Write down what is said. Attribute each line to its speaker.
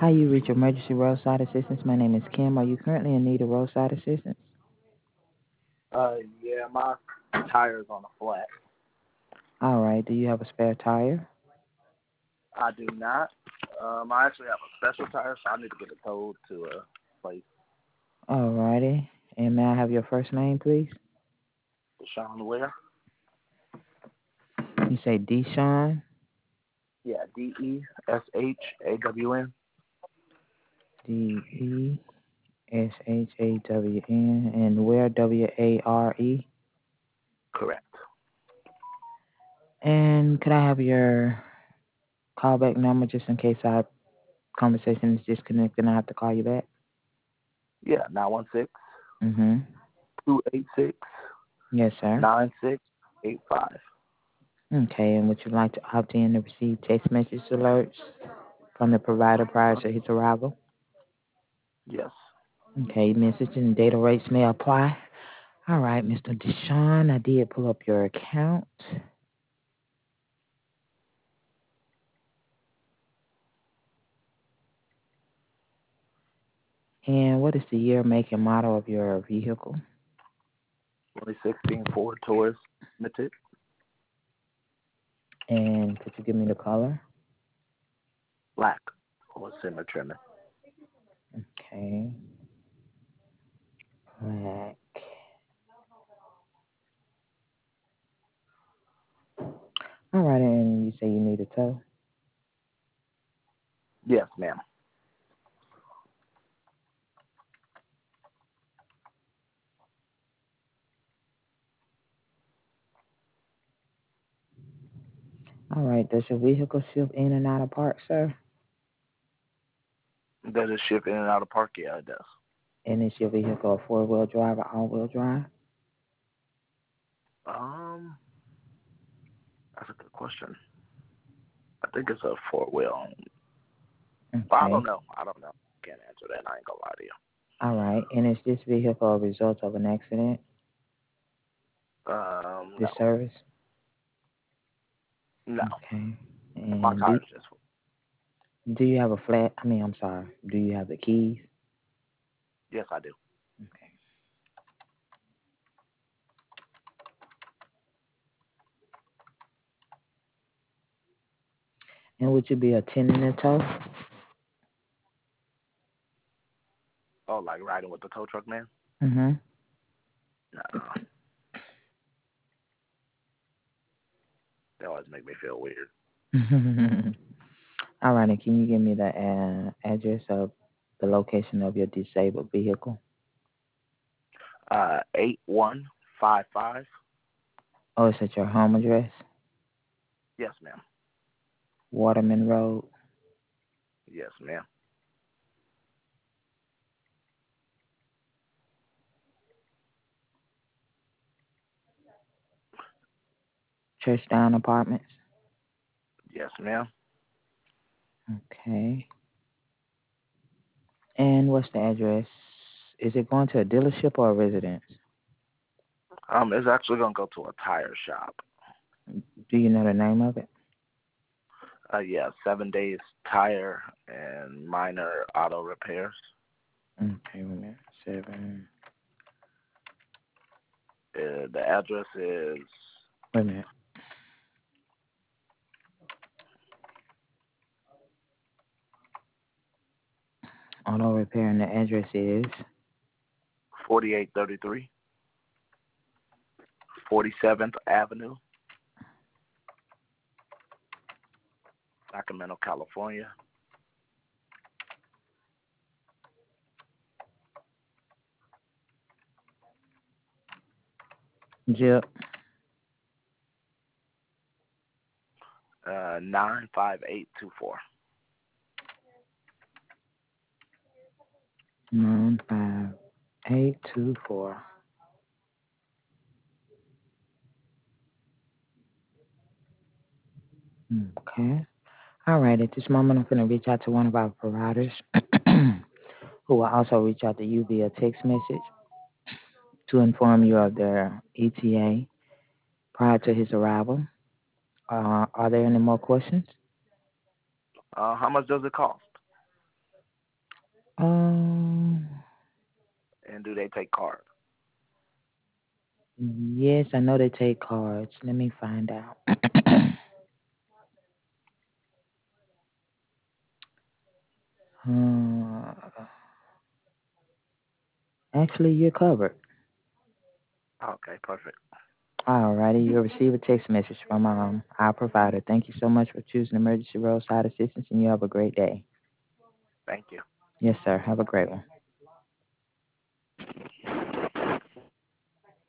Speaker 1: Hi, you reach emergency roadside assistance. My name is Kim. Are you currently in need of roadside assistance?
Speaker 2: Yeah, my tire's on a flat.
Speaker 1: All right. Do you have a spare tire?
Speaker 2: I do not. I actually have a special tire, so I need to get it towed to a place.
Speaker 1: All righty. And may I have your first name, please?
Speaker 2: Deshaun Ware.
Speaker 1: You say Deshaun.
Speaker 2: Yeah, DESHAWN.
Speaker 1: DESHAWN. And where? WARE.
Speaker 2: Correct.
Speaker 1: And could I have your callback number just in case our conversation is disconnected and I have to call you back?
Speaker 2: Yeah, 916
Speaker 1: Mm-hmm.
Speaker 2: 286
Speaker 1: Yes, sir.
Speaker 2: 9685.
Speaker 1: Okay. And would you like to opt in to receive text message alerts from the provider prior to his arrival?
Speaker 2: Yes.
Speaker 1: Okay. Message and data rates may apply. All right, Mr. Deshaun, I did pull up your account. And what is the year, make, and model of your vehicle?
Speaker 2: 2016 Ford Taurus Limited.
Speaker 1: And could you give me the color?
Speaker 2: Black or semi trimming.
Speaker 1: Okay, black. All right, and you say you need a tow?
Speaker 2: Yes, ma'am.
Speaker 1: All right, does your vehicle shift in and out of park, sir?
Speaker 2: Does it ship in and out of park? Yeah, it does.
Speaker 1: And is your vehicle a four-wheel drive or all-wheel drive?
Speaker 2: Um, that's a good question. I think it's a four wheel. I
Speaker 1: Okay,
Speaker 2: don't know. I don't know. Can't answer that. I ain't gonna lie to you.
Speaker 1: all right. And is this vehicle a result of an accident, this
Speaker 2: No,
Speaker 1: service?
Speaker 2: no.
Speaker 1: Okay.
Speaker 2: My
Speaker 1: And
Speaker 2: tire's just full.
Speaker 1: do you have a flat? I'm sorry. Do you have the keys?
Speaker 2: Yes, I do.
Speaker 1: Okay. And would you be attending the tow?
Speaker 2: Oh, like riding with the tow truck man?
Speaker 1: Mm-hmm.
Speaker 2: No, they always make me feel weird.
Speaker 1: All right, and can you give me the address of the location of your disabled vehicle?
Speaker 2: 8155.
Speaker 1: Oh, it's at your home address,
Speaker 2: Yes, ma'am.
Speaker 1: Waterman Road,
Speaker 2: Yes, ma'am.
Speaker 1: Churchdown Apartments.
Speaker 2: Yes, ma'am.
Speaker 1: Okay. And what's the address? Is it going to a dealership or a residence?
Speaker 2: It's actually gonna go to a tire shop.
Speaker 1: Do you know the name of it?
Speaker 2: Yeah, 7 days tire and minor auto repairs.
Speaker 1: Okay, wait a minute. 7.
Speaker 2: The address is
Speaker 1: Wait a minute. Auto repair, and the address is.
Speaker 2: 4833 47th Avenue, Sacramento, California.
Speaker 1: Zip.
Speaker 2: 95824.
Speaker 1: 95824. Okay. All right. At this moment, I'm going to reach out to one of our providers who will also reach out to you via text message to inform you of their ETA prior to his arrival. Are there any more questions?
Speaker 2: How much does it cost?
Speaker 1: Um,
Speaker 2: And do they take cards?
Speaker 1: yes, I know they take cards. Let me find out. uh, actually, you're covered.
Speaker 2: Okay, perfect.
Speaker 1: Alrighty, you'll receive a text message from our provider. Thank you so much for choosing Emergency Roadside Assistance, and you have a great day.
Speaker 2: Thank you.
Speaker 1: Yes, sir. Have a great one.